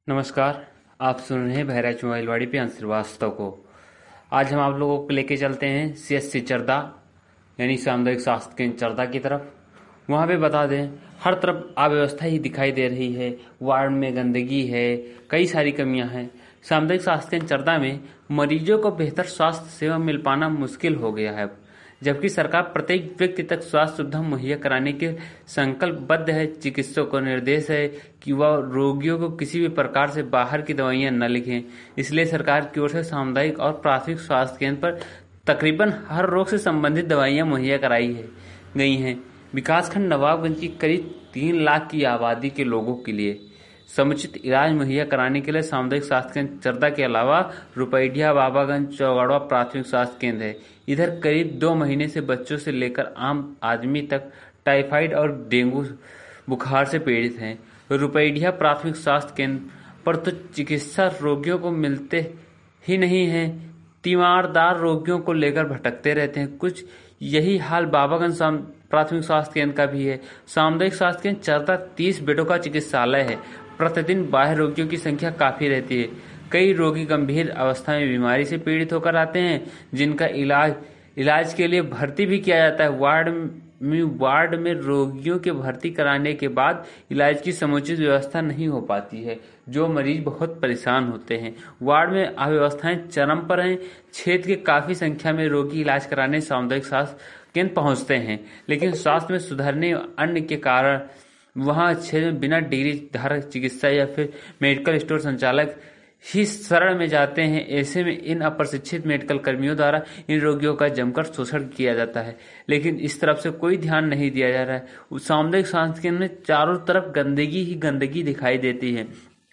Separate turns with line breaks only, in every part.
नमस्कार। आप सुन रहे हैं बहराइच मोबाइलवाड़ी पे श्रीवास्तव को। आज हम आप लोगों को लेके चलते हैं सीएससी चरदा यानी सामुदायिक स्वास्थ्य केंद्र चरदा की तरफ। वहाँ पे बता दें, हर तरफ अव्यवस्था ही दिखाई दे रही है। वार्ड में गंदगी है, कई सारी कमियां हैं। सामुदायिक स्वास्थ्य केंद्र चरदा में मरीजों को बेहतर स्वास्थ्य सेवा मिल पाना मुश्किल हो गया है, जबकि सरकार प्रत्येक व्यक्ति तक स्वास्थ्य सुविधा मुहैया कराने के संकल्पबद्ध है। चिकित्सकों को निर्देश है कि वह रोगियों को किसी भी प्रकार से बाहर की दवाइयां न लिखें। इसलिए सरकार की ओर से सामुदायिक और प्राथमिक स्वास्थ्य केंद्र पर तकरीबन हर रोग से संबंधित दवाइयां मुहैया कराई गई हैं। विकासखंड नवाबगंज की करीब 3 लाख की आबादी के लोगों के लिए समुचित इलाज मुहैया कराने के लिए सामुदायिक स्वास्थ्य केंद्र चरदा के अलावा रुपैडिया, बाबागंज, चौगाड़वा प्राथमिक स्वास्थ्य केंद्र है। इधर करीब 2 महीने से बच्चों से लेकर आम आदमी तक टाइफाइड और डेंगू बुखार से पीड़ित हैं। रुपैडिया प्राथमिक स्वास्थ्य केंद्र पर तो चिकित्सा रोगियों को मिलते ही नहीं हैं, तीमारदार रोगियों को लेकर भटकते रहते हैं। कुछ यही हाल बाबागंज प्राथमिक स्वास्थ्य केंद्र का भी है। सामुदायिक स्वास्थ्य केंद्र चरदा 30 बेडों का चिकित्सालय है। प्रतिदिन बाह्य रोगियों की संख्या काफी रहती है। कई रोगी गंभीर अवस्था में बीमारी से पीड़ित होकर आते हैं, जिनका इलाज के लिए भर्ती भी किया जाता है। वार्ड में रोगियों के भर्ती कराने के बाद इलाज की समुचित व्यवस्था नहीं हो पाती है, जो मरीज बहुत परेशान होते हैं। वार्ड में अव्यवस्थाएं चरम पर हैं। क्षेत्र के काफी संख्या में रोगी इलाज कराने सामुदायिक स्वास्थ्य केंद्र पहुंचते हैं, लेकिन स्वास्थ्य में सुधरने अन्य के कारण वहां क्षेत्र में बिना डिग्री धारक चिकित्सा या फिर मेडिकल स्टोर संचालक ही शरण में जाते हैं। ऐसे में इन अप्रशिक्षित मेडिकल कर्मियों द्वारा इन रोगियों का जमकर शोषण किया जाता है, लेकिन इस तरफ से कोई ध्यान नहीं दिया जा रहा है। सामुदायिक स्वास्थ्य केंद्र में चारों तरफ गंदगी ही गंदगी दिखाई देती है।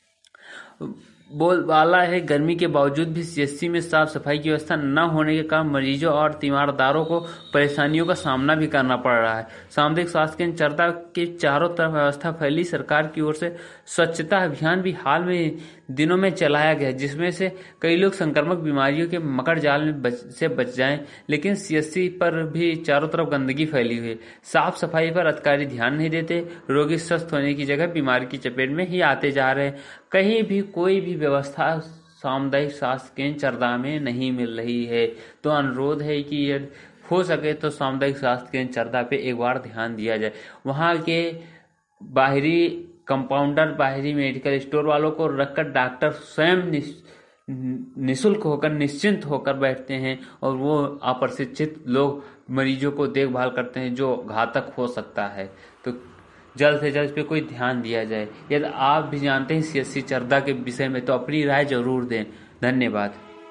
बोलबाला है, गर्मी के बावजूद भी सीएससी में साफ सफाई की व्यवस्था न होने के कारण मरीजों और तीमारदारों को परेशानियों का सामना भी करना पड़ रहा है। सामुदायिक स्वास्थ्य केंद्र चरदा के चारों तरफ व्यवस्था फैली। सरकार की ओर से स्वच्छता अभियान भी हाल में दिनों में चलाया गया, जिसमें से कई लोग संक्रामक बीमारियों के मकर जाल में बच जाएं, लेकिन सीएससी पर भी चारों तरफ गंदगी फैली हुई है। साफ सफाई पर अधिकारी ध्यान नहीं देते। रोगी स्वस्थ होने की जगह बीमारी की चपेट में ही आते जा रहे हैं। कहीं भी कोई भी व्यवस्था सामुदायिक स्वास्थ्य केंद्र चरदा में नहीं मिल रही है। तो अनुरोध है कि यदि हो सके तो सामुदायिक स्वास्थ्य केंद्र चरदा पे एक बार ध्यान दिया जाए। वहां के बाहरी कंपाउंडर, बाहरी मेडिकल स्टोर वालों को रखकर डॉक्टर स्वयं निःशुल्क होकर निश्चिंत होकर बैठते हैं और वो अप्रशिक्षित लोग मरीजों को देखभाल करते हैं, जो घातक हो सकता है। तो जल्द से जल्द इस पे कोई ध्यान दिया जाए। यदि आप भी जानते हैं सीएससी चरदा के विषय में तो अपनी राय जरूर दें। धन्यवाद।